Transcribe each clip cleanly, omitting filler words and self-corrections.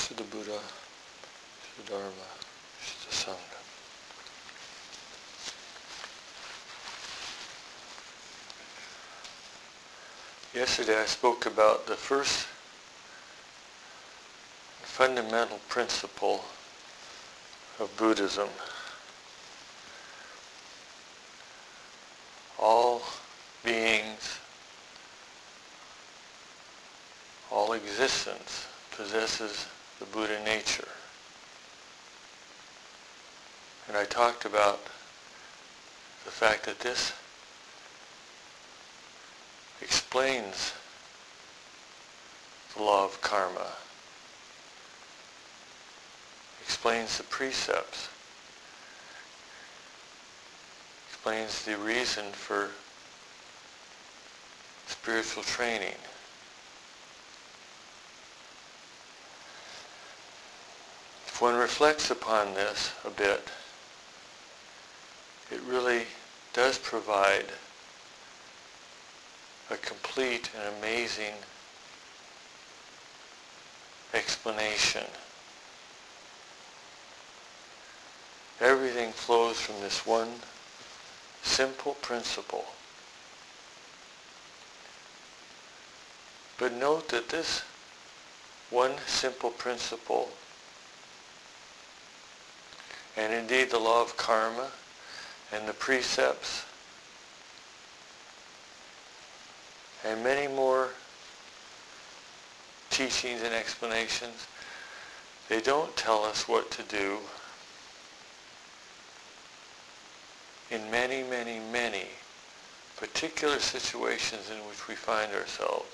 Shuddha Buddha, Shuddha Dharma, Shuddha Sangha. Yesterday I spoke about the first fundamental principle of Buddhism. All beings, all existence possesses the Buddha nature. And I talked about the fact that this explains the law of karma, explains the precepts, explains the reason for spiritual training. If one reflects upon this a bit, it really does provide a complete and amazing explanation. Everything flows from this one simple principle. But note that this one simple principle, and indeed the law of karma and the precepts, and many more teachings and explanations, they don't tell us what to do in many, many, many particular situations in which we find ourselves.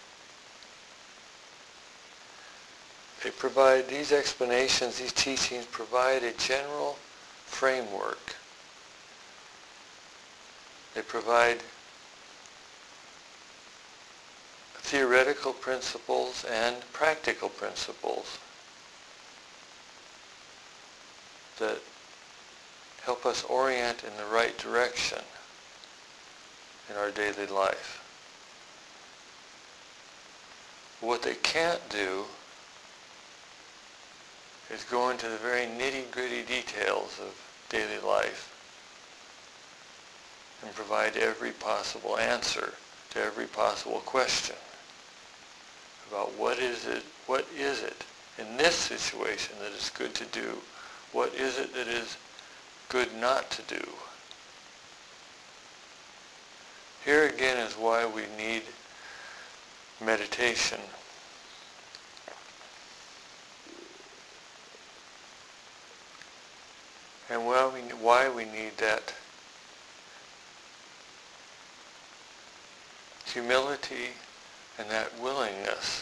They provide, these explanations, these teachings provide a general framework. They provide theoretical principles and practical principles that help us orient in the right direction in our daily life. What they can't do is go into the very nitty-gritty details of daily life and provide every possible answer to every possible question about what is it in this situation that is good to do? What is it that is good not to do? Here again is why we need meditation. And why we need that humility and that willingness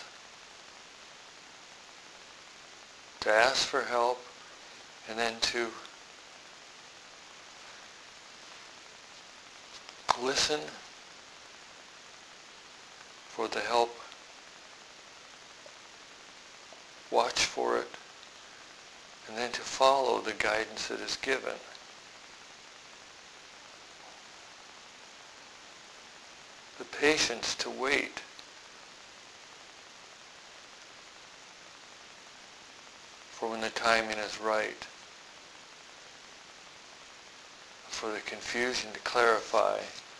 to ask for help and then to listen for the help, watch for it, and then to follow the guidance that is given. The patience to wait for when the timing is right, for the confusion to clarify,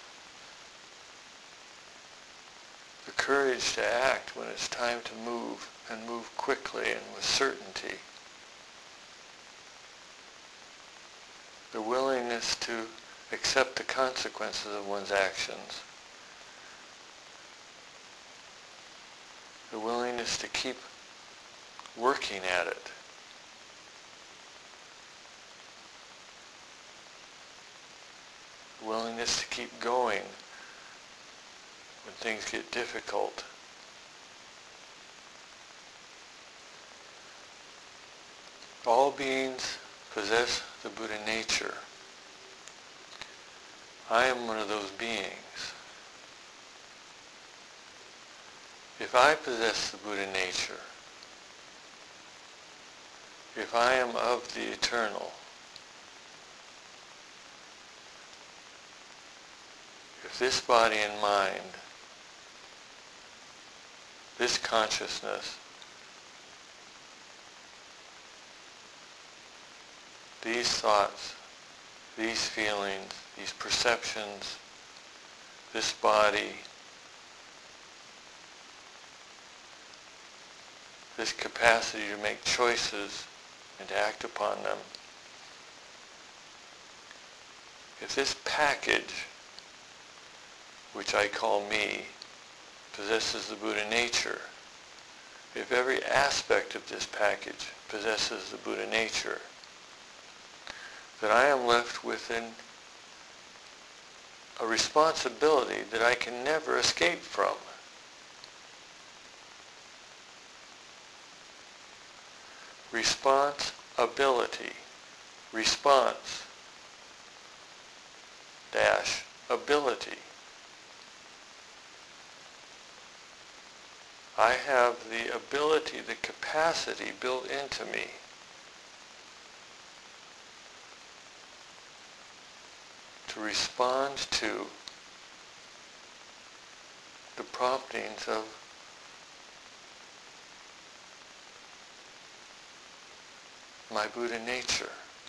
the courage to act when it's time to move, and move quickly and with certainty, the willingness to accept the consequences of one's actions, the willingness to keep working at it, the willingness to keep going when things get difficult. All beings possess the Buddha nature. I am one of those beings. If I possess the Buddha nature, if I am of the eternal, if this body and mind, this consciousness these thoughts, these feelings, these perceptions, this body, this capacity to make choices and to act upon them, if this package, which I call me, possesses the Buddha nature, if every aspect of this package possesses the Buddha nature, then I am left with a responsibility that I can never escape from. Responsibility. Response dash ability. I have the ability, the capacity built into me to respond to the promptings of my Buddha nature.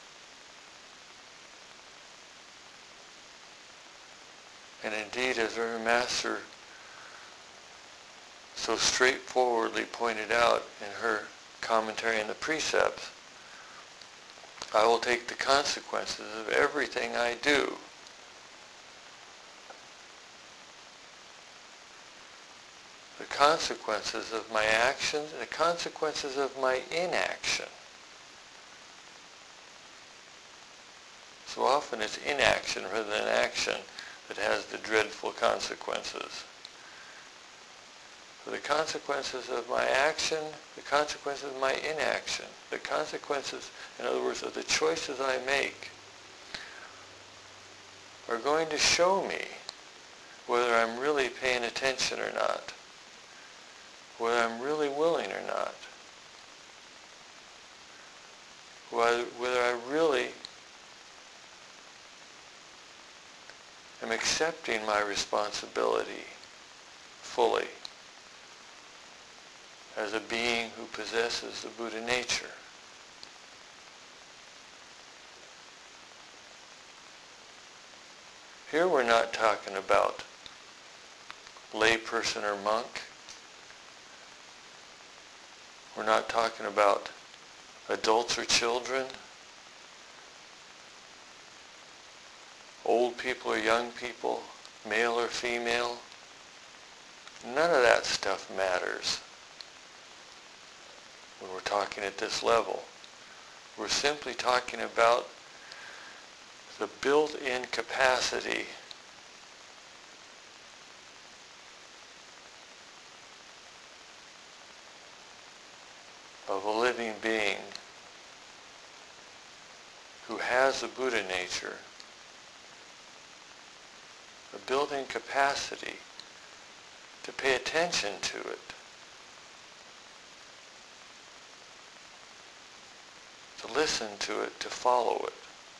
And indeed, as our Master so straightforwardly pointed out in her commentary on the precepts, I will take the consequences of everything I do. The consequences of my actions, the consequences of my inaction. So often it's inaction rather than action that has the dreadful consequences. So the consequences of my action, the consequences of my inaction, the consequences, in other words, of the choices I make, are going to show me whether I'm really paying attention or not, whether I'm really willing or not, whether I really am accepting my responsibility fully as a being who possesses the Buddha nature. Here we're not talking about layperson or monk. We're not talking about adults or children, old people or young people, male or female. None of that stuff matters when we're talking at this level. We're simply talking about the built-in capacity of a living being who has the Buddha nature, a built-in capacity to pay attention to it, to listen to it, to follow it.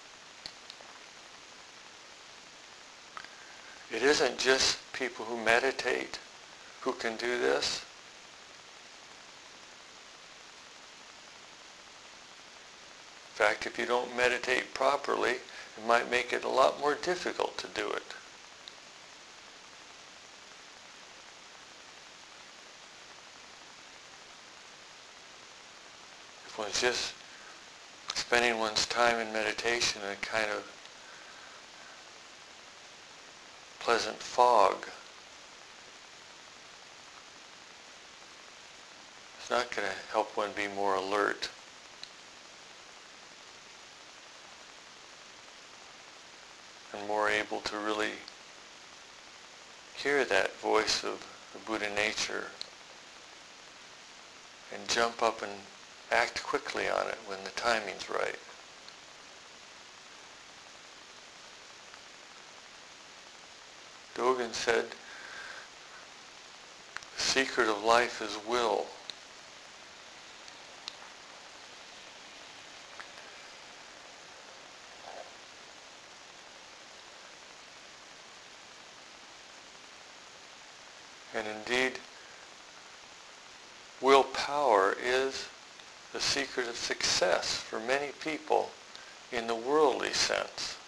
It isn't just people who meditate who can do this. In fact, if you don't meditate properly, it might make it a lot more difficult to do it. If one's just spending one's time in meditation in a kind of pleasant fog, it's not going to help one be more alert. And more able to really hear that voice of the Buddha nature and jump up and act quickly on it when the timing's right. Dogen said, the secret of life is will. And indeed, willpower is the secret of success for many people in the worldly sense.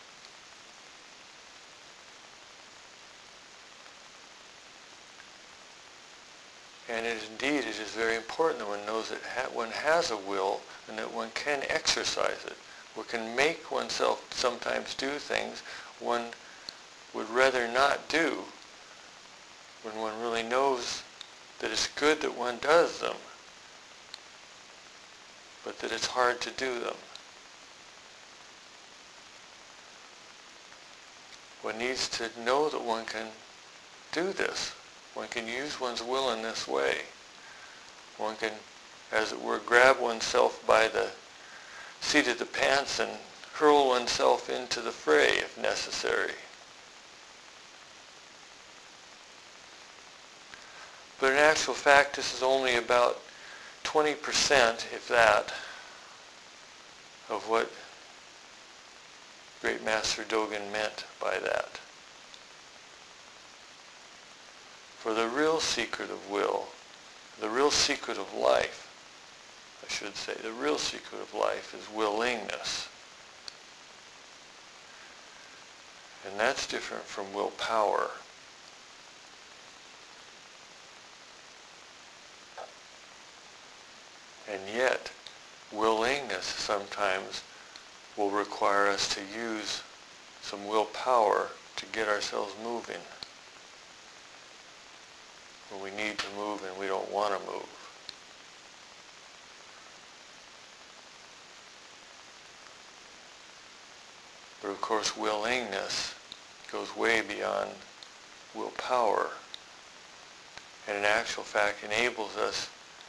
And indeed, it is very important that one knows that one has a will and that one can exercise it. One can make oneself sometimes do things one would rather not do when one really knows that it's good that one does them, but that it's hard to do them. One needs to know that one can do this. One can use one's will in this way. One can, as it were, grab oneself by the seat of the pants and hurl oneself into the fray if necessary. But in actual fact, this is only about 20%, if that, of what Great Master Dogen meant by that. For the real secret of will, the real secret of life, I should say, the real secret of life is willingness. And that's different from willpower. And yet, willingness sometimes will require us to use some willpower to get ourselves moving when we need to move and we don't want to move. But of course, willingness goes way beyond willpower, and in actual fact enables us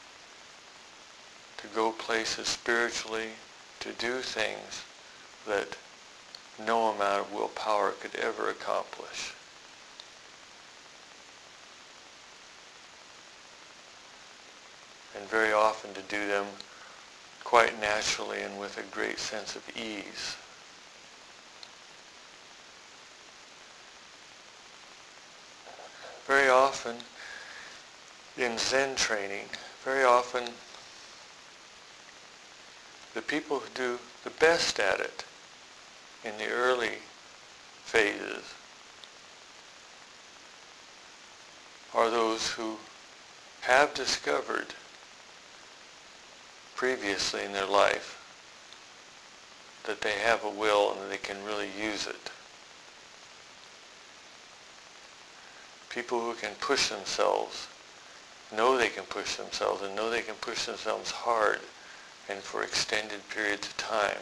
to go places spiritually, to do things that no amount of willpower could ever accomplish. And very often to do them quite naturally and with a great sense of ease. Very often in Zen training, very often the people who do the best at it in the early phases are those who have discovered previously in their life that they have a will and that they can really use it. People who can push themselves, know they can push themselves and know they can push themselves hard and for extended periods of time.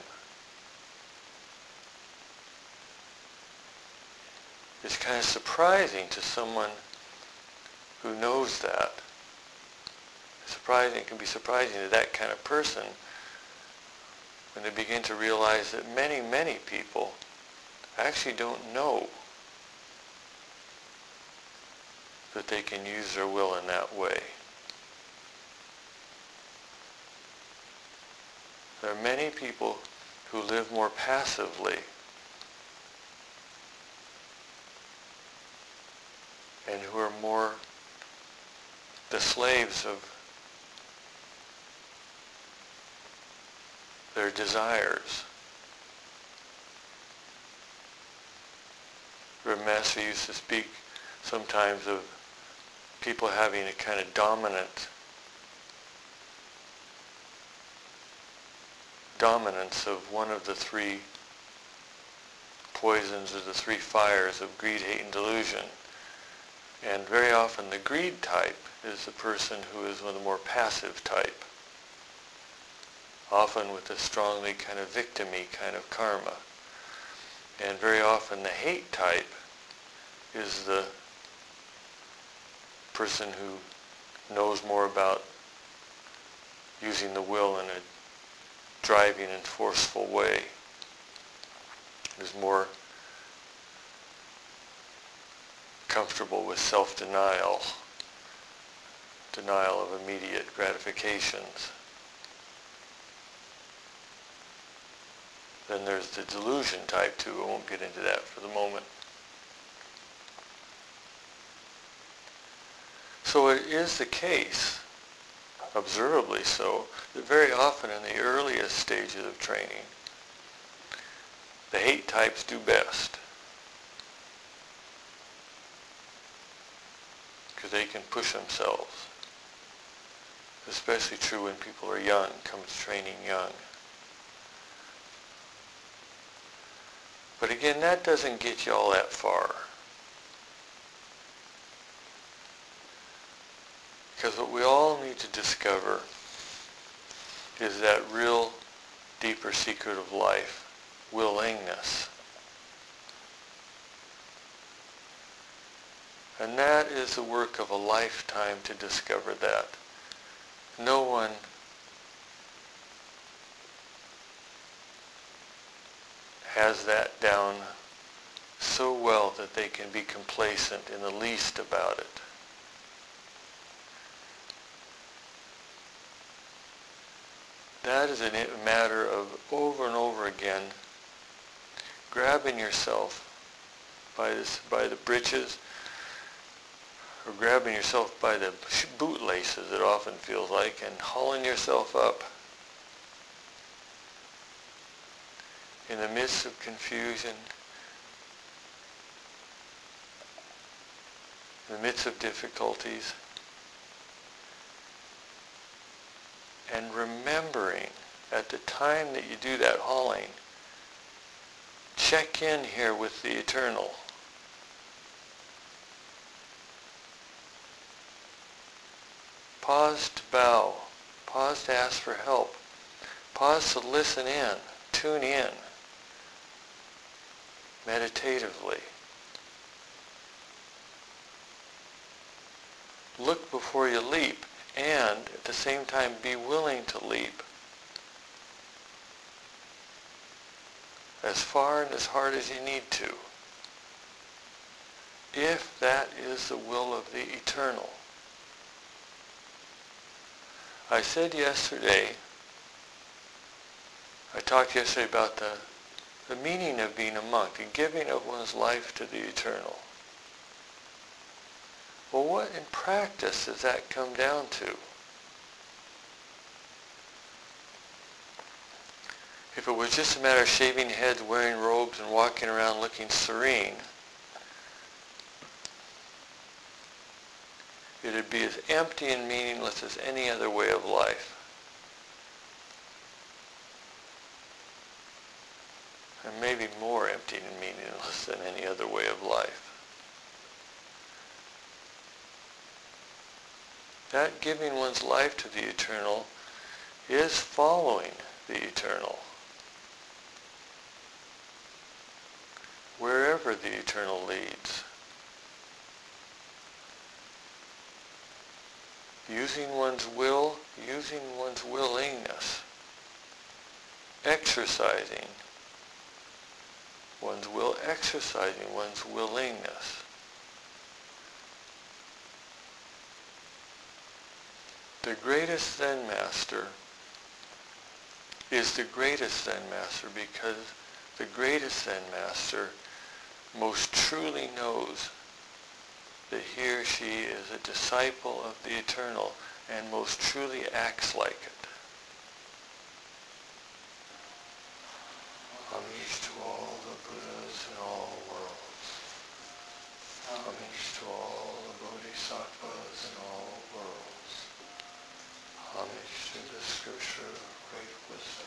It's kind of surprising to someone who knows that. It can be surprising to that kind of person when they begin to realize that many, many people actually don't know that they can use their will in that way. There are many people who live more passively and who are more the slaves of their desires. The Master used to speak sometimes of people having a kind of dominance of one of the three poisons or the three fires of greed, hate, and delusion. And very often the greed type is the person who is one of the more passive type, often with a strongly kind of victim-y kind of karma. And very often the hate type is the person who knows more about using the will in a driving and forceful way, is more comfortable with self-denial, denial of immediate gratifications. Then there's the delusion type too. I won't get into that for the moment. So it is the case, observably so, that very often in the earliest stages of training, The hate types do best, because they can push themselves. Especially true when people are young, comes training young. But again, that doesn't get you all that far. Because what we all need to discover is that real deeper secret of life, willingness. And that is the work of a lifetime to discover that. No one has that down so well that they can be complacent in the least about it. That is a matter of over and over again grabbing yourself by the breeches, or grabbing yourself by the bootlaces, it often feels like, and hauling yourself up in the midst of confusion, in the midst of difficulties, and remembering at the time that you do that hauling, check in here with the eternal. Pause to bow. Pause to ask for help. Pause to listen in, tune in, meditatively. Look before you leap, and at the same time be willing to leap as far and as hard as you need to, if that is the will of the eternal. I talked yesterday about the meaning of being a monk, the giving of one's life to the eternal. Well, what in practice does that come down to? If it was just a matter of shaving heads, wearing robes, and walking around looking serene, it would be as empty and meaningless as any other way of life. And maybe more empty and meaningless than any other way of life. That giving one's life to the eternal is following the eternal. Wherever the eternal leads. Using one's will, using one's willingness. Exercising one's will, exercising one's willingness. The greatest Zen master is the greatest Zen master because the greatest Zen master most truly knows that he or she is a disciple of the eternal and most truly acts like it. Homage to all the Buddhas in all worlds. Homage to all the Bodhisattvas in all worlds. Homage to the scripture of great wisdom.